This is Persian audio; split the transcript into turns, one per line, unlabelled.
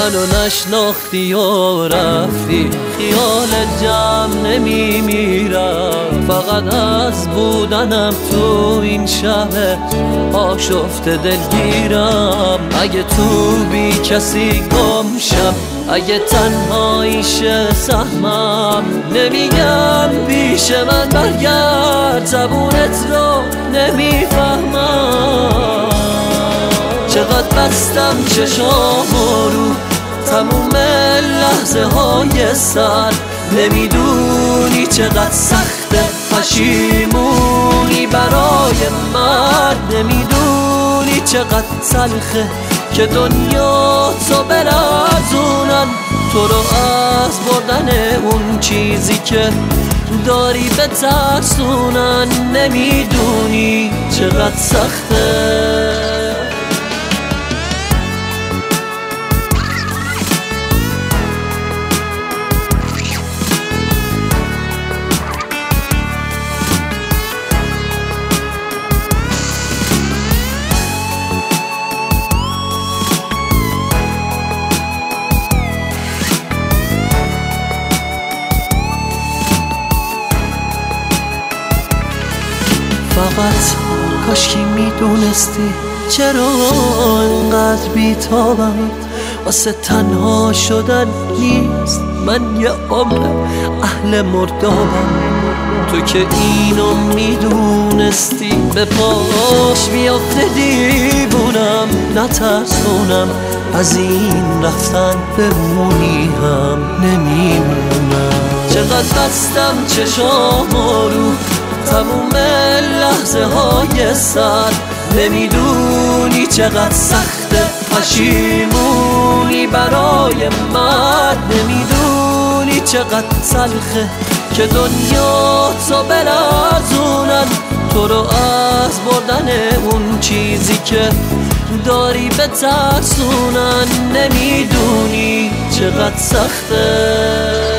منو نشناختی و رفتی، خیال جمع نمیمیرم، فقط از بودنم تو این شهر آشفته دلگیرم. اگه تو بی کسی گم شم، اگه تنهاییشه سهمم، نمیگم پیش من برگرد، زبونت رو نمیفهمم. چقدر بستم چشامو رو تموم لحظه های سر، نمیدونی چقدر سخته پشیمونی برای من، نمیدونی چقدر تلخه که دنیا تو بلرزونن تو رو از بردن اون چیزی که داری به ترسونن، نمیدونی چقدر سخته. فقط کاشکی میدونستی چرا انقدر بیتابم، واسه تنها شدن نیست، من یه عمر اهل مردابم. تو که اینو میدونستی به پاش میافته دیوونم، نترسونم از این رفتن بمونی هم نمیمونم. چقدر بستم چشامو رو تموم لحظه های سر، نمیدونی چقدر سخته پشیمونی برای من، نمیدونی چقدر تلخه که دنیا تو بلرزونن تو رو از بردن اون چیزی که داری به ترسونن، نمیدونی چقدر سخته.